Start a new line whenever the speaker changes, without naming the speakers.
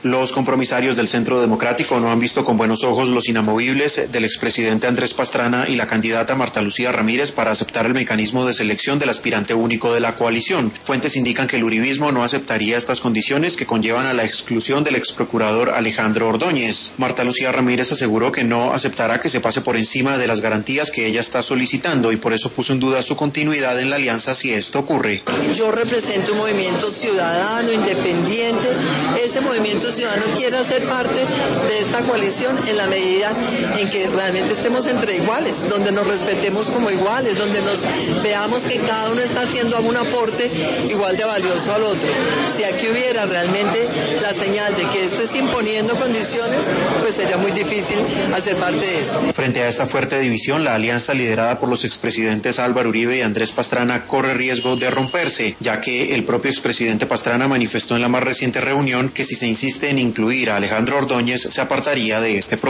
Los compromisarios del Centro Democrático no han visto con buenos ojos los inamovibles del expresidente Andrés Pastrana y la candidata Marta Lucía Ramírez para aceptar el mecanismo de selección del aspirante único de la coalición. Fuentes indican que el uribismo no aceptaría estas condiciones que conllevan a la exclusión del exprocurador Alejandro Ordóñez. Marta Lucía Ramírez aseguró que no aceptará que se pase por encima de las garantías que ella está solicitando y por eso puso en duda su continuidad en la alianza si esto ocurre.
Yo represento un movimiento ciudadano, independiente. Ese movimiento ciudadano quiere hacer parte de esta coalición en la medida en que realmente estemos entre iguales, donde nos respetemos como iguales, donde nos veamos que cada uno está haciendo algún aporte igual de valioso al otro. Si aquí hubiera realmente la señal de que esto es imponiendo condiciones, pues sería muy difícil hacer parte de esto.
Frente a esta fuerte división, la alianza liderada por los expresidentes Álvaro Uribe y Andrés Pastrana corre riesgo de romperse, ya que el propio expresidente Pastrana manifestó en la más reciente reunión que si se insiste en incluir a Alejandro Ordóñez se apartaría de este proceso.